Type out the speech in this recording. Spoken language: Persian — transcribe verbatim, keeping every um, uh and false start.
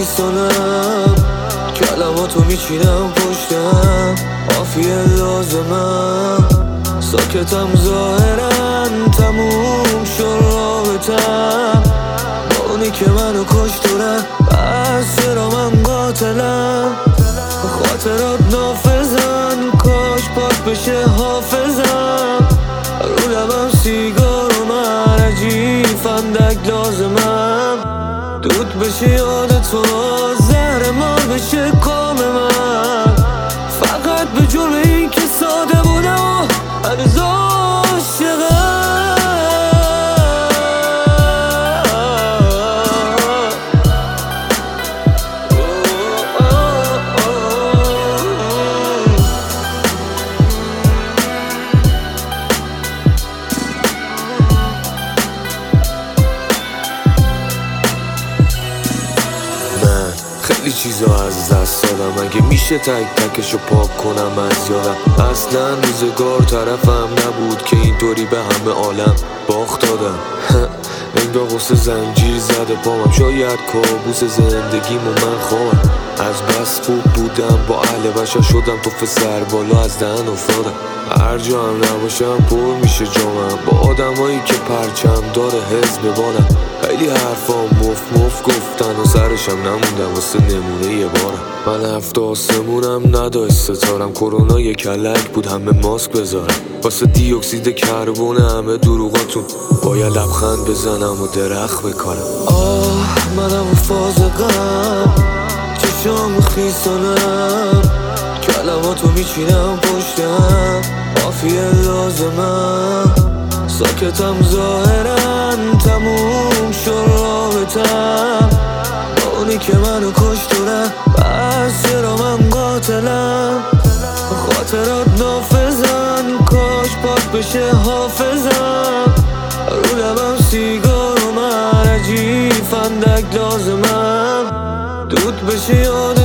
خیسانم، کلماتو میچینم پشتم، عافیه لازمم، ساکتم ظاهرا، تموم شد رابطم با اونی که منو کشت و رفت. بس چرا من قاتلم، خاطرات نافذن، کاش پاک بشه حافظم، رو لبم سیگار و من عجیب فندک لازمم، دود بشه یاد تو، زهر مار بشه کام من، فقط به جرم این که ساده بودم و هنوز عاشقم. خیلی چیزا از دست دادم، اگه میشه تک تکشو پاک کنم از یادم. اصلا روزگار طرفم نبود که اینطوری به همه عالم باخت دادم. انگار غصه زنجیر زده پامم، شاید کابوس زندگیمو من خوابم. از بس خوب بودم با اهل بشر، شدم توف سر بالا از دهن افتادم. هر جا هم نباشم پر میشه جامم با آدمایی که پرچم داره حزب بادم. خیلی حرفام مف مف گفتن و سرشم نموندم واسه نمونه یه بارم. من هفت آسمونم نداشت ستارم، کرونا یه کلک بود همه ماسک بذارم. واسه دی اکسید کربن همه دروغاتون باید لبخند بزنم و درخت بکارم. آه منم و فازقم، چشام خیسانم، کلماتو میچینم پشتم، عافیه لازمم، ساکتم ظاهرا، تموم شد رابطم با اونی که منو کشت و رفت. بس چرا من قاتلم، خاطرات نافذن، کاش پاک بشه حافظم، رو لبم سیگار و من عجیب فندک لازمم، دود بشه یاد